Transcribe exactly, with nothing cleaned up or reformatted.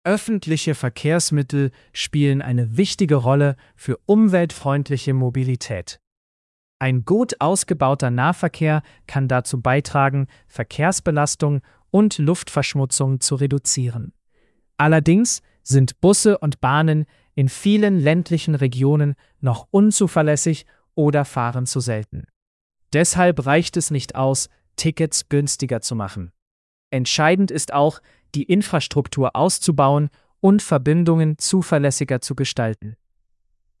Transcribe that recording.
Öffentliche Verkehrsmittel spielen eine wichtige Rolle für umweltfreundliche Mobilität. Ein gut ausgebauter Nahverkehr kann dazu beitragen, Verkehrsbelastung und Luftverschmutzung zu reduzieren. Allerdings sind Busse und Bahnen in vielen ländlichen Regionen noch unzuverlässig oder fahren zu selten. Deshalb reicht es nicht aus, Tickets günstiger zu machen. Entscheidend ist auch, die Infrastruktur auszubauen und Verbindungen zuverlässiger zu gestalten.